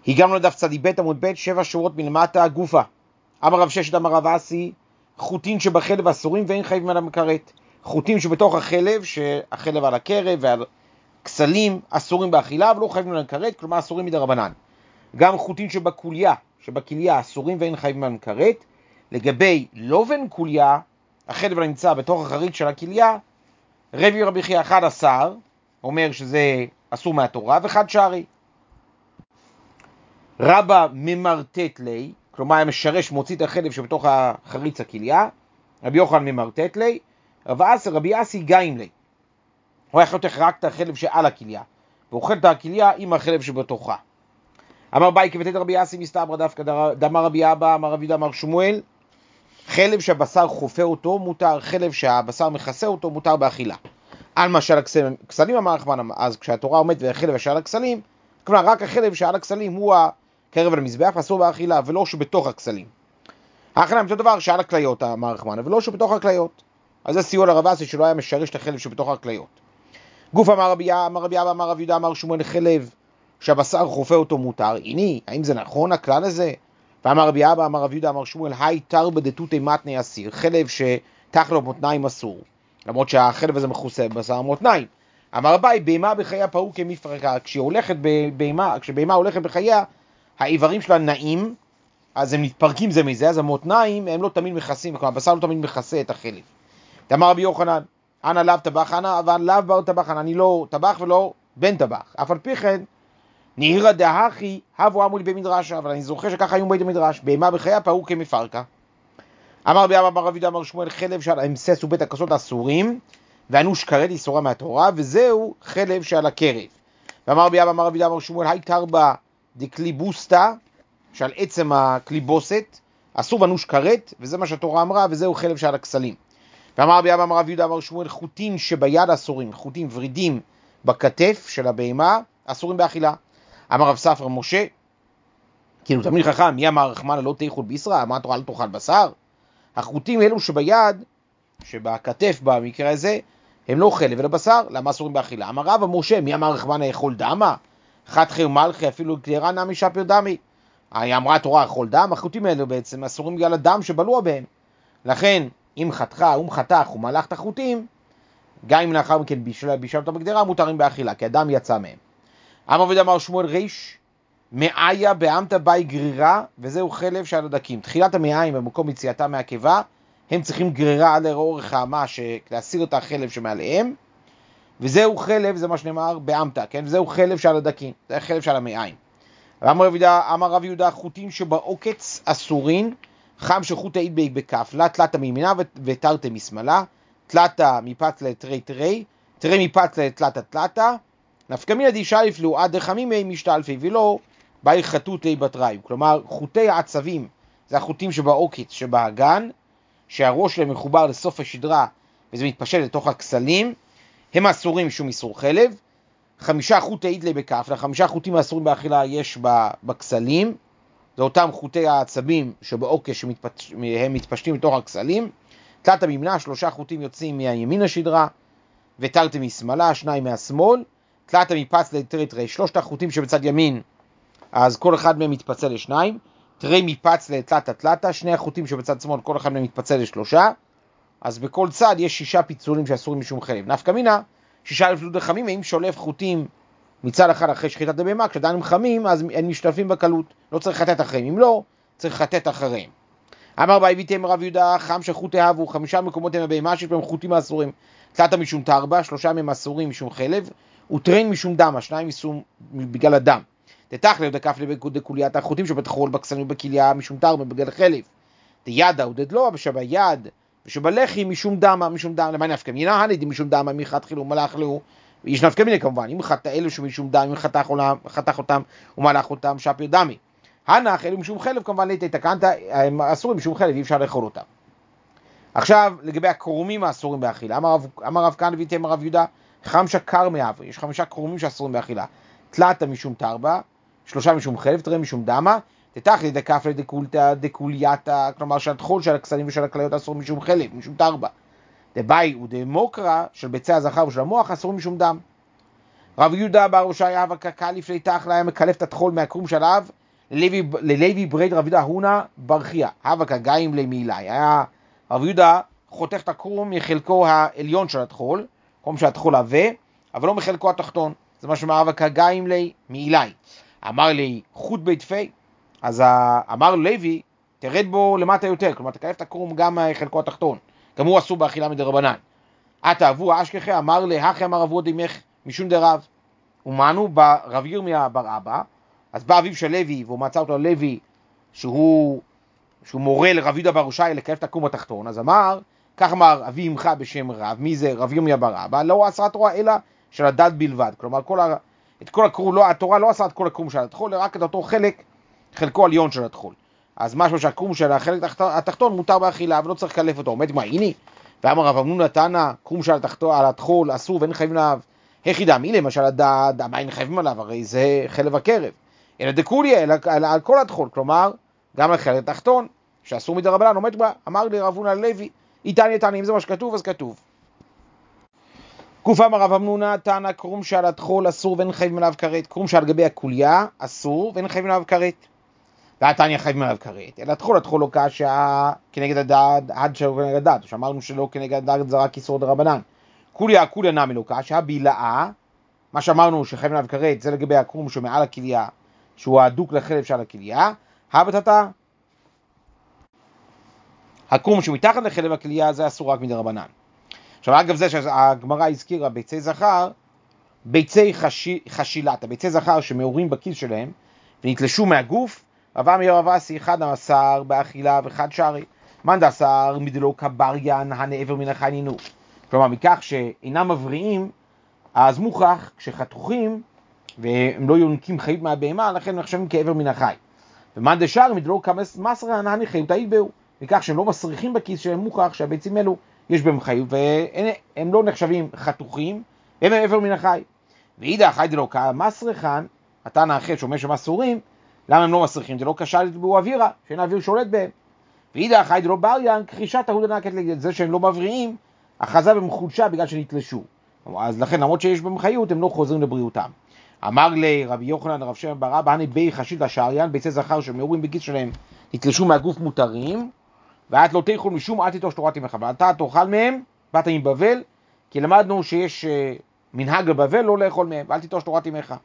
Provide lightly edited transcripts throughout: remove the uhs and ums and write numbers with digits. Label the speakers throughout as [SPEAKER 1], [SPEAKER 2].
[SPEAKER 1] הגענו לדף צדי ב' עמוד ב' 7 שורות מלמטה גופה. אמר רב ששת אמר רב אסי, חוטין שבחלב אסורים ואין חייבים על המקרט. חוטים שבתוך החלב, שהחלב על הקרב ועל כסלים אסורים באכילה, אבל לא חייבים על המקרט, כלומר אסורים מדרבנן. גם חוטין שבכליה אסורים ואין חייבים על המקרט. לגבי לובן כליה, החלב נמצא בתוך החריץ של הכליה, רבי חייא 11 אומר שזה אסור מהתורה, וחד שערי. רבא ממרטט לי, כלומר היה משרש מוציא את החלב שבתוך החריץ הכליה, רבי יוחנן ממרטט לי, רבי אסי גאים לי. הוא היה חותך רק את החלב שעל הכליה, ואוכל את הכליה עם החלב שבתוכה. אמר ביי כבתת רבי אסי מסתברא דווקא דאמר רבי אבא, אמר רבי יהודה אמר שמואל, חלב שהבשר חופה אותו מותר, חלב שהבשר מכסה אותו מותר באכילה. על מה שעל הכסלים אמר רחמן, אז כשהתורה עומדת והחלב שעל הכסלים, כלומר רק החלב שעל הכסלים הוא הקרב על המזבח אסור באכילה, ולא שבתוך הכסלים. האכילה אותו דבר שעל הכליות אמר רחמן, ולא שבתוך הכליות. אז זה סיוע לרב אסי שלא היה משרש את החלב שבתוך הכליות. גוף אמר רבי אבא, אמר רבי יהודה אמר שמואל, חלב שהבשר חופה אותו מותר. הנה, האם זה נכון הכלל הזה? ואמר רבי אבא, אמר רבי יהודה אמר שמואל, היי תרבא דתותי מתני אסיר, חלב שתחלו מותניים אסור, למרות שהחלב הזה מכוסה בבשר מותניים. אמר ביי, בהמה בחייה פרו כמפרקה, כשבהמה הולכת בחייה, האיברים שלה נעים, אז הם מתפרקים זה מזה, אז המותניים הם לא תמיד מכסים, כלומר הבשר לא תמיד מכסה את החלב. אמר רבי יוחנן, אנא לאו טבח, אבל לאו בר טבח, אני לא טבח ולא בן טבח, אף על פי כן, נהירא דהכי הבו אמרו לי במדרשה, אבל אני זוכר שככה היו בית המדרש, בהמה בחייה פרו כמפרקה. אמר רבי אבא, אמר רבי יהודה אמר שמואל, חלב שעל המסס ובית הכסות אסורים, ואנוש כרת איסורה מהתורה, וזהו חלב שעל הקרב. ואמר רבי אבא, אמר רבי יהודה אמר שמואל, היי תרבא דקליבוסטה, שעל עצם הקליבוסת, אסור ואנוש כרת, וזה מה שהתורה אמרה, וזהו חלב שעל הכסלים. ואמר רבי אבא, אמר רבי יהודה אמר שמואל, חוטים שביד אסורים, חוטים ורידים בכתף של הבהמה, אסורים באכילה. אמר רב ספרא משה, כאילו תמיד חכם, מי אמר רחמנא לא תאכול בישרא, אמר תורה לא תאכל בשר? החוטים אלו שביד, שבכתף במקרה הזה, הם לא חלב אלא בשר, למה אסורים באכילה? אמר רבא משה, מי אמר רחמנא אכול דמה? חתכי ומלכי אפילו קלירה נמי שפיר דמי. אמרה התורה אכול דם, החוטים האלו בעצם אסורים בגלל הדם שבלוע בהם. לכן, אם חתכה, חתך ומלך את החוטים, גם אם לאחר מכן בישל אותה בגדרה, מותרים באכילה, כי הדם יצא מהם. אמר ודאמר שמואל ריש, מאיה באמתא באי גרירה, וזהו חלב שעל הדקים. תחילת המעיים במקום יציאתה מהקיבה, הם צריכים גרירה עד לאורך האמה, להסיר את החלב שמעליהם, וזהו חלב, זה מה שנאמר, באמתא, כן? וזהו חלב שעל הדקים, זה חלב שעל המעיים. אמר רב יהודה, חוטים שבעוקץ אסורין, חם שחוט העיד בכף, לה תלתה מימינה ותרתי משמאלה, תלתה מפתלה תרי, תרי מפתלה תלתה, נפקא מינה דישאליף לו עד דחמימי משתלפי ולא באי חטותי בתריים. כלומר, חוטי העצבים זה החוטים שבעוקץ, שבאגן, שהראש שלהם מחובר לסוף השדרה וזה מתפשט לתוך הכסלים, הם אסורים משום איסור חלב. 5 חוטי עידלי בכף, 5 חוטים האסורים באכילה יש בכסלים, זה אותם חוטי העצבים שבעוקץ שהם מתפשטים לתוך הכסלים. תלתה מימינה, 3 חוטים יוצאים מהימין השדרה, ותרתי משמאלה, 2 מהשמאל. תלתה מפצלה תרי, 3 החוטים שבצד ימין, אז כל אחד מהם מתפצל לשניים. תרי מפצלה תלתה, 2 החוטים שבצד שמאל, כל אחד מהם מתפצל ל3. אז בכל צד יש 6 פיצולים שאסורים משום חלב. נפקא מינה, 6 לפלוט דחמים, אם שולף חוטים מצד אחד אחרי שחיטת הבהמה, כשעדיין הם חמים, אז הם משתלפים בקלות. לא צריך לחטט אחריהם, אם לא, צריך לחטט אחריהם. אמר ביביתם רב יהודה, חם שחוטי הבו, 5 מקומות הם הבהמה שיש בהם חוטים האסורים. תלתה משום תרבא, 3 מהם אסורים משום חלב, וטרין משום דמה, 2 משום בגלל הדם. תתחלב דקף דקוליית החוטים שבתחול בכסלים ובכליה משום תרבא בגלל חלב. תידא ודדלוע ושביד ושבלחי משום דמה, למה נפקא מינה? הנידים משום דמה, מי חתך לו מלך לו, יש נפקא מינה כמובן, אם חתך אלו שמשום דם, אם חתך אותם ומלך אותם שפיר דמי. הנח אלו משום חלב כמובן ליטי תקנת, הם אסורים משום חלב, אי אפשר לאכול אותם. עכשיו לגבי הקרומים האסורים באכילה, אמר רב כהנא ויתאם רב יהודה, 5 קרמי אבו, יש 5 קרומים שאסורים באכילה. תלתה משום תרבא, 3 משום חלב, תרי משום דמה, תתחלי דקף דקולייתה, כלומר שהטחול של הכסלים ושל הכליות אסורים משום חלב, משום תרבא. דבאי ודמוקרא של ביצי הזכר ושל המוח אסורים משום דם. רב יהודה בר הושעיה הווה קקה לפני תחלה, היה מקלף את הטחול מהקרום שלב, ללוי ברד רב יהודה הונה ברכיה, הווה קגיים למעילי. היה רב יהודה חותך את הקרום מחלקו העליון של הטחול, קרום של הטחול עבה, אבל לא מחלקו התחתון. זה מה שאומר הווה קגיים למעילי. אמר לי חוט בית פי, אז אמר לוי, תרד בו למטה יותר, כלומר תקלף את הקרום גם חלקו התחתון, גם הוא אסור באכילה מדרבנן. עתה אבו אשכחה, אמר להכי אמר אבו דמך משום דרב, ומנו ברב ירמיה בר אבא, אז בא אביו של לוי, והוא מצא אותו לוי, שהוא מורה לרב יהודה בר הושעיה לקלף את הקרום התחתון, אז אמר, כך אמר אבי אמך בשם רב, מי זה רב ירמיה בר אבא, לא אסרה תורה אלא של הדת בלבד, כלומר את כל הקרום, התורה לא אסרה את כל הקרום של הטחול, רק את אותו חלקו עליון של הטחול. אז משהו שהקרום של החלק התחתון מותר באכילה, ולא צריך לקלף אותו. עומד מה, הנה, ואמר רב אמנון תנא, קרום של הטחול אסור ואין חייבים עליו, היחידה, מי למשל הדעת, מה אין חייבים עליו, הרי זה חלב הקרב. אלא דקוליה, אלא על כל הטחול, כלומר, גם על חלק התחתון, שאסור מדרבנן, עומד בה, אמר לי רב הונא לוי, איתני, אם זה מה שכתוב, אז כתוב. אמר רב אמנון תנא, קרום של הטחול אסור ואין חייבים עליו כרת, קרום שעל גבי הקוליה אסור ואין חייבים עליו כרת. והתניא חייבים עליו כרת, אלא הטחול לא קשה כנגד הדעת, עד שלא כנגד הדעת, שאמרנו שלא כנגד הדעת זה רק איסור דרבנן. קוליה נמי לא קשה, בילאה, מה שאמרנו שחייבים עליו כרת, זה לגבי הקרום שמעל הכליה, שהוא הדוק לחלב של הכליה, הבטתה, הקרום שמתחת לחלב הכליה זה אסור רק מדרבנן. עכשיו אגב זה שהגמרא הזכירה ביצי זכר, ביצי חשילת, ביצי זכר שמעורים בכיס שלהם ונתלשו מהגוף, רב עמי רב אסי, אחד המסר באכילה ואחד שרי. מאן דאסר מדלא קבריין הנעבר מן החי נינו. כלומר, מכך שאינם מבריאים, אז מוכרח כשחתוכים והם לא יונקים חיות מהבהמה, לכן נחשבים כעבר מן החי. ומאן דשאר מדלא קמסרן הנחיותא בהו. מכך שהם לא מסריחים בכיס שלהם, מוכרח שהביצים אלו יש בהם חיות, והם לא נחשבים חתוכים, הם עבר מן החי. ואידך חי דלא קמסרחן, התנא האחר שאומר שהם אסורים, למה הם לא מסריחים? זה לא קשה לטבעו אווירה, שאין האוויר שולט בהם. ואידך חי דלא בריין, כחישת ההודה נקת זה שהם לא מבריאים, אחזה בהם חולשה בגלל שנתלשו. אז לכן, למרות שיש בהם חיות, הם לא חוזרים לבריאותם. אמר לי רבי יוחנן רב שמעון בר אבא, הנה בי חשיל השריין, ביצי זכר שמעורים בכיס שלהם, נתלשו מהגוף מותרים, ואת לא תאכול משום אל תיטוש תורת אמך, ואתה תאכל מהם, באת מבבל, כי למדנו שיש מנהג בבבל לא לאכול מהם, ואל תיטוש תורת אמך.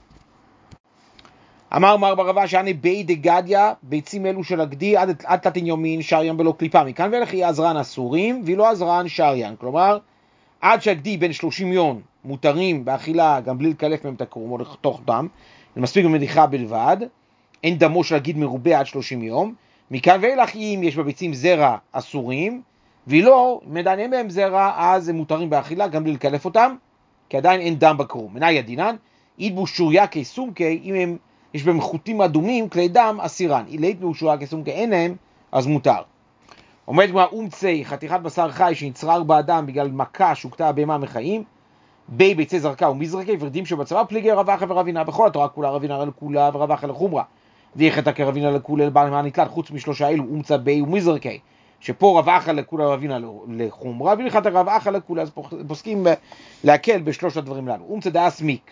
[SPEAKER 1] אמר מר ברבה שאני בי דגדיה, ביצים אלו של הגדי, עד תלתין יומין שריין בלא קליפה, מכאן ואילך יהיה עזרן אסורים, ולא עזרן שריין, כלומר, עד שהגדי בין 30 יום מותרים באכילה, גם בלי לקלף מהם את הקרום או לתוך דם, זה מספיק במדיחה בלבד, אין דמו של הגיד מרובה עד 30 יום, מכאן ואילך אם יש בביצים זרע אסורים, ולא, מדענים בהם זרע, אז הם מותרים באכילה, גם בלי לקלף אותם, כי עדיין אין דם בקרום. מנהי הדינן, אידבו שוריה כסומקי, אם הם יש בהם חוטים אדומים, כלי דם, אסירן. אילית באושורה כסומקי אין להם, אז מותר. עומד כמו אומצי, חתיכת בשר חי שנצרר באדם בגלל מכה שוקטה הבהמה מחיים, בי ביצי זרקה ומזרקי ורדים שבצבא פליגי רבחה ורבינה, בכל התורה כולה רבינה לכולה ורבחה לחומרה. ויחתה כרבינה לכולה לבעל מה נתלת, חוץ משלושה אלו, אומצה בי ומזרקי, שפה רבחה לכולה רבינה לחומרה, ויחתה רבחה לכולה, אז פוסקים להקל בשלושת הדברים לנו. אומצה דאס מיק.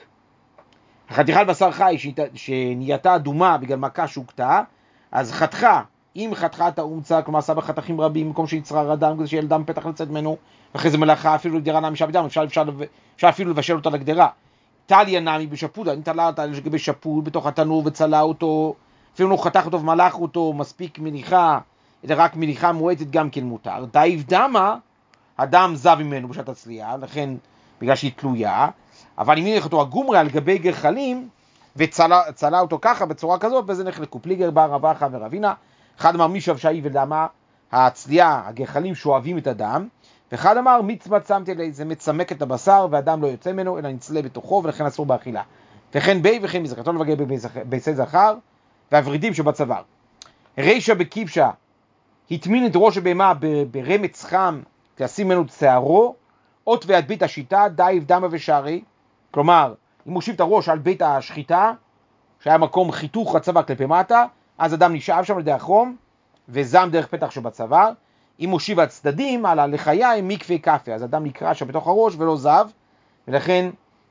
[SPEAKER 1] החתיכת בשר חי שנהייתה אדומה בגלל מכה שוקטה, אז חתכה, אם חתכה את האומצה, כלומר עשה בחתכים רבים, במקום שיצרר אדם, כדי שיהיה דם פתח לצאת ממנו, ואחרי זה מלאכה אפילו לגדרה נמי שבדם, אפשר אפילו לבשל אותה לגדרה. טליה נמי בשפוד, אני תלה אותה לגבי שפוד בתוך התנור וצלה אותו, אפילו לא חתך אותו ומלאך אותו, מספיק מניחה, רק מניחה מועטת גם כן מותר. דייב דמה, הדם זב ממנו בשעת הצלייה, לכן בגלל שהיא תלויה, אבל אם נלך אותו הגומרי על גבי גחלים, וצלה אותו ככה בצורה כזאת, וזה נחלקו פליגר בר רבחה ורבינה, אחד אמר מישב שאי ודמה, הצלייה, הגחלים שואבים את הדם, ואחד אמר מצמת שמתי לי, זה מצמק את הבשר, והדם לא יוצא ממנו, אלא נצלה בתוכו, ולכן אסור באכילה. וכן בי וכן מזרק, כתוב לבגר ביצי זכר, והוורידים שבצוואר. רישה בקיפשה, התמין את ראש הבהמה ברמץ חם, תשים ממנו שערו, אות והדבית השיטה, דייב דמה ושערי, כלומר, אם מושיב את הראש על בית השחיטה, שהיה מקום חיתוך הצבא כלפי מטה, אז אדם נשאב שם לידי החום, וזם דרך פתח שבצוואר. אם מושיב הצדדים על הלחיים מקווה קפה, אז אדם נקרא שם בתוך הראש ולא זב, ולכן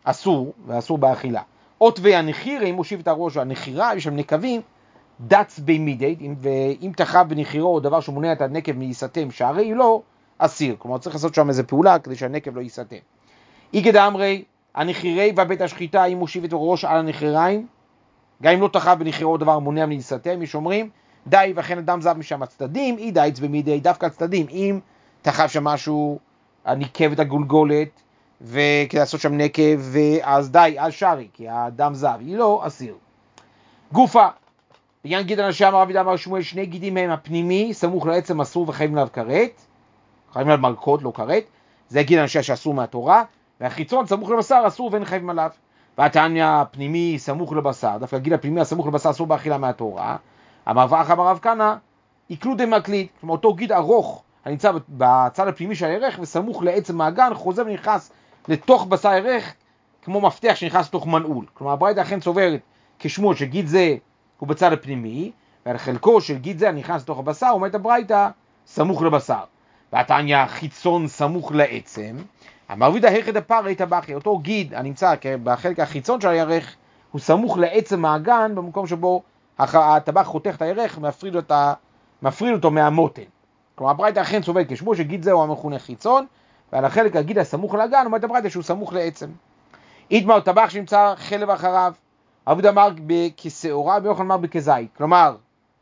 [SPEAKER 1] אסור, ואסור באכילה. אות והנחירה, אם מושיב את הראש והנחירה, יש שם נקבים, דץ במידי, ואם תחב בנחירו או דבר שמונע את הנקב מייסתם, שהרי לא אסיר. כלומר, צריך לעשות שם איזו פעולה כדי שהנקב לא ייסתם. איגד אמרי, הנחירי ובית השחיטה, אם מושיב את הראש על הנחיריים, גם אם לא תחב בנחירו או דבר מונע מייסתם, יש אומרים, די, וכן אדם זב משם הצדדים, אי דייץ במידי, דווקא הצדדים, אם תחב שם משהו, ניקב את הגולגולת, וכדי לעשות שם נקב, אז די, אז שרי, כי האדם זב, היא לא אסיר. גופה, בעניין גיד אנשי אמר רבי אמר שמואל, שני גידים הם הפנימי, סמוך לעצם אסור וחייבים עליו כרת, חייבים עליו מלכות, לא כרת, זה גיד אנשי שאסור מהתורה, והחיצון סמוך לבשר אסור ואין חייבים עליו. והתניא הפנימי סמוך לבשר, דווקא גיד הפנימי הסמוך לבשר אסור באכילה מהתורה, אמר ואח אמר רב כהנא, יקלו דמקליד, כלומר אותו גיד ארוך, הנמצא בצד הפנימי של הירך וסמוך לעצם מעגן, חוזר ונכנס לתוך בשר הירך, כמו מפתח שנכנס לתוך מנעול. כלומר, הברייתא אכן סוברת כשמואל שגיד זה הוא בצד הפנימי, ועל חלקו של גיד זה הנכנס לתוך הבשר, אומרת הברייתא סמוך לבשר. והתניא חיצון סמוך לעצם, אמר וידא היכא דפרא טבחי, אותו גיד הנמצא בחלק החיצון של הירך, הוא סמוך לעצם מעגן, במקום שבו הטבח חותך את הירך, מפריד אותו מהמותן. כלומר, הברייתא אכן סוברת כשמואל שגיד זה הוא המכונה חיצון, ועל החלק הגיד הסמוך לאגן, אומרת הברייתא שהוא סמוך לעצם. איתמר טבח שנמצא חלב אחריו, רבי אמר כשעורה, רבי יוחנן אמר בכזית. כלומר,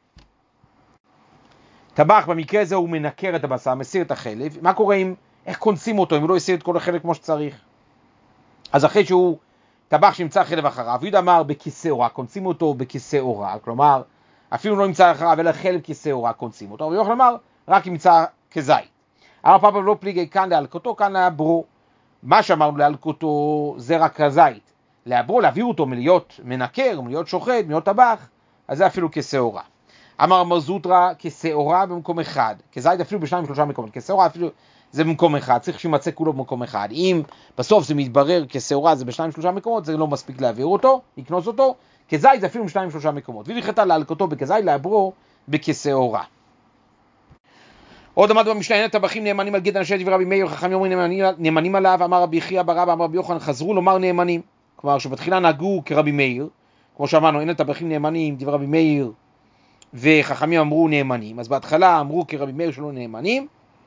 [SPEAKER 1] טבח במקרה הזה הוא מנקר את הבשר, מסיר את החלב. מה קורה אם, איך קונסים אותו, אם הוא לא יסיר את כל החלב כמו שצריך? אז אחרי שהוא טבח שנמצא חלב אחריו, רבי אמר בכשעורה, קונסים אותו בכשעורה, כלומר, אפילו לא נמצא אחריו, אלא חלב כשעורה, קונסים אותו. רבי יוחנן אמר, רק נמצא כזית. אמר פאפא לא פליגי כאן להלקותו, כאן להברו. מה שאמרנו להלקותו זה רק הזית. להברו, להעביר אותו מלהיות מנקר, מלהיות שוחט, מלהיות טבח, אז זה אפילו כשעורה. אמר מר זוטרא, כשעורה במקום אחד, כזית אפילו בשניים שלושה מקומות, כשעורה אפילו זה במקום אחד, צריך שימצא כולו במקום אחד. אם בסוף זה מתברר כשעורה זה בשניים שלושה מקומות, זה לא מספיק להעביר אותו, לקנוס אותו, כזית זה אפילו בשניים שלושה מקומות. והלכתה להלקותו בכזית, להברו בכשעורה. עוד עמד במשנה, אין הטבחים נאמנים על גיד אנשי דברי רבי מאיר, חכמים אומרים נאמנים עליו, אמר רבי חייא בר אבא, אמר רבי יוחנן, חזרו לומר נאמנים. כלומר, שבתחילה נהגו כרבי מאיר, כמו שאמרנו, אין הטבחים נאמנים, דברי רבי מאיר, וחכמים אמרו נאמנים. אז בהתחלה אמרו כרבי מאיר שלא נאמנים,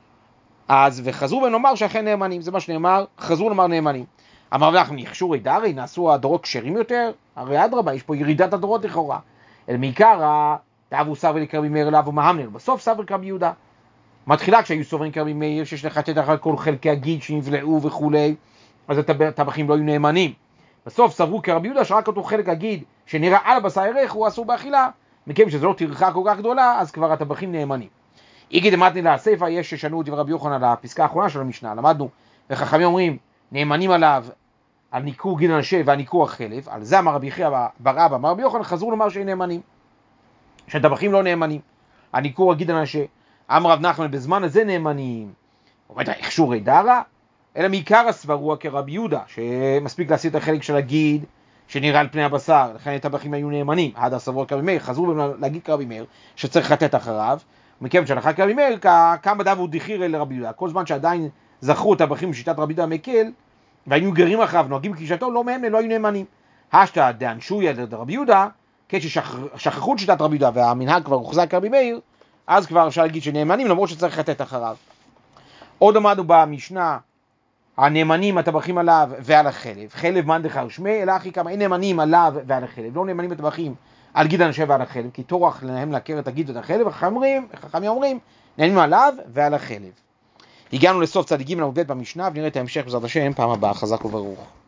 [SPEAKER 1] אז וחזרו ונאמר שאכן נאמנים, זה מה שנאמר, חזרו לומר נאמנים. אמר ואנחנו נחשורי דרי, נעשו הדורות כשרים יותר, הרי אדרבה, יש פה ירידת הדורות לכאורה. אל מעיקר, תאבו סבר לכרבי מאיר אליו ומהמנר, בסוף סבר כרבי יהודה. מתחילה כשהיו סוברים כרבי מאיר, שיש לחטט אחר כל חלקי הגיד שנבלעו וכולי, אז הטבחים לא היו נאמנים. בסוף סברו כרבי יהודה שרק אותו חלק הגיד שנראה על הבשר הירך הוא אסור באכילה, מכיוון שזו לא טרחה כל כך גדולה, אז כבר הטבחים נאמנים. איגי דמתני לספר, יש ששנו את דברי רבי יוחנן על הפסקה האחרונה של המשנה, למדנו, וחכמים אומרים, נאמנים עליו, על ניקור גיד אנשי והניקור החלב, על זה אמר רבי חייא בר אבא, אמר רבי יוחנן, חזרו לומר שהם נאמנים, שהטבחים לא נאמנים, הניקור הגיד אנשי, אמר רב נחמן, בזמן הזה נאמנים, אומרת, איכשורי דרא, אלא מעיקר הסברו כרבי יהודה, שמספיק להסיר את החלק של הגיד, שנראה על פני הבשר, לכן הטבחים היו נאמנים, עד הסברו כרבי מאיר, חזרו להגיד כרבי מאיר, שצריך לתת אחריו, מכיוון שהלכה כרבי מאיר, כמה דבו דחירא לרבי יהודה, כל זמן שעדיין זכרו הטבחים בשיטת רבי יהודה מקל, והיו גרים אחריו, נוהגים בגישתו, לא מהם, לא היו נאמנים. השתא דאנשויה לרבי יהודה, כששכחו את שיטת רבי יהודה, והמנהג כבר הוחזק כרבי מאיר, אז כבר אפשר להגיד שנאמנים, למרות שצריך לתת אחריו. עוד עמדנו במשנה, הנאמנים הטבחים עליו ועל החלב. חלב מאן דכר שמי, אלא אחי כמה, אין נאמנים עליו ועל החלב. לא נאמנים הטבחים על גיד אנשי ועל החלב, כי טורח להם להכר את הגיד ואת החלב, וחכמים אומרים, נאמנים עליו ועל החלב. הגענו לסוף צדיקים עמוד ב' במשנה, ונראה את ההמשך בעזרת השם פעם הבאה. חזק וברוך.